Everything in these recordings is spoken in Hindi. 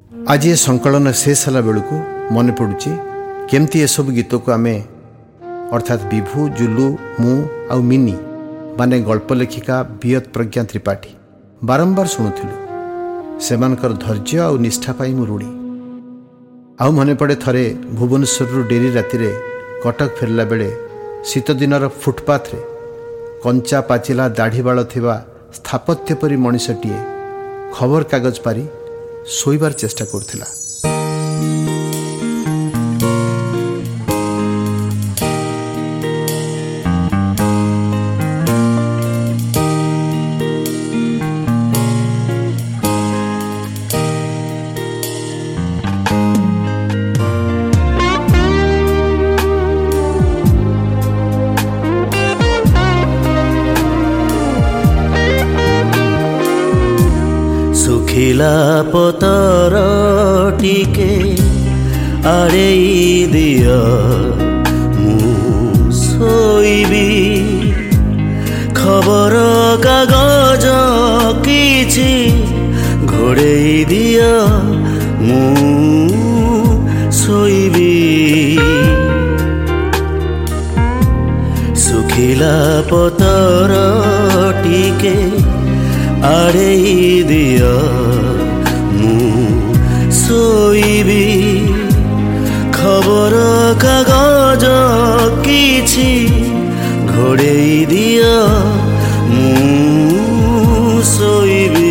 आज ये संकलन शेष होला बेलू मन पड़ुची केमती ये सब गीत को आमे अर्थात विभू जुलू मु आउ मिनी माने गल्प लेखिका बियत प्रज्ञा त्रिपाठी बारंबार शुणुलु सेमानकर धैर्य आउ निष्ठा पाई मु ऋणी। आउ मन पड़े थरे भुवनेश्वर डेरी राति रे कटक फेरला बेले शीत दिनर फुटपाथ रे कंचा पाचिला दाढ़ी बाल थिबा स्थापत्य परी मनीषटीए खबर कागज पारी शोइबार चेष्टा करथिला। सुखिला पतर टिके आड़ेई दिया मु सोइबी खबर कागज किछि घोड़ेई दिया मु सोइबी सुखिला पतर टिके आड़ेई दिया मु सोइबी खबर कागज किछि घोड़ेई दिया मु सोइबी।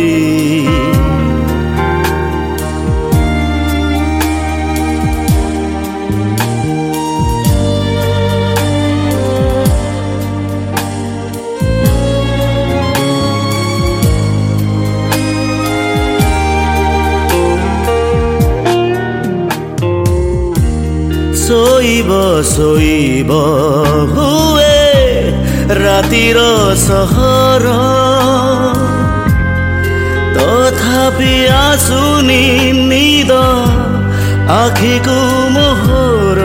सोइब सोइब हुए रातिर सहर तथापि आसुनी निद आखिको मोहर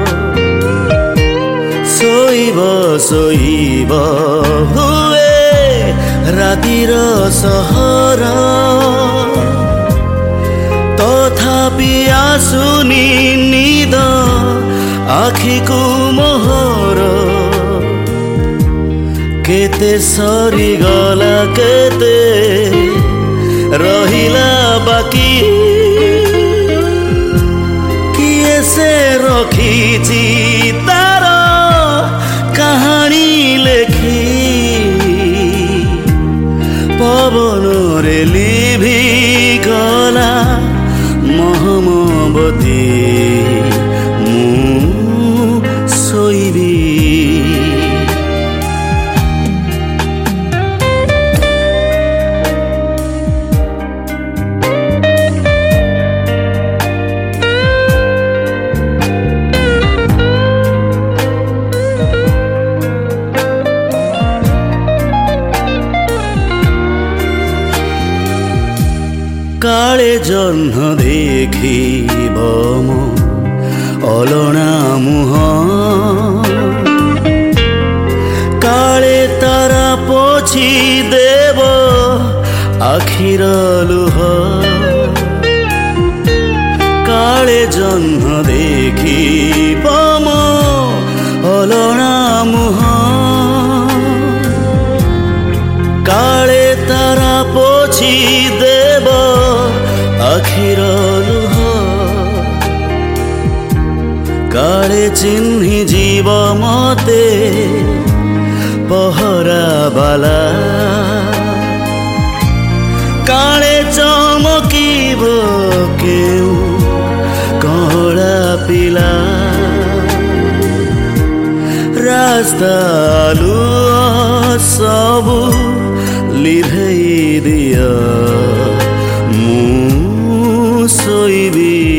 सोइब सोइब हुए रातिर सहर तथापि आसुनी निद आखिको मोहर केते सरी गला केते रहिला बाकी किए से रखिछि तार कहानी लेखी पवन रे लिभि गला मोहम्मती मु सोइबी। काले जह्न देखिब मो अलना मुह काले तारा पोछि देव आखिर लुह काले जह्न देखिब मो अलना मुह काले तारा पोछि देव आखिर लुह काले चिन्हि जीव मते पहरा बाला काले चमकीब केउ कला पिला रास्ता लुह सबु लिभेई दिया मु सोइबी।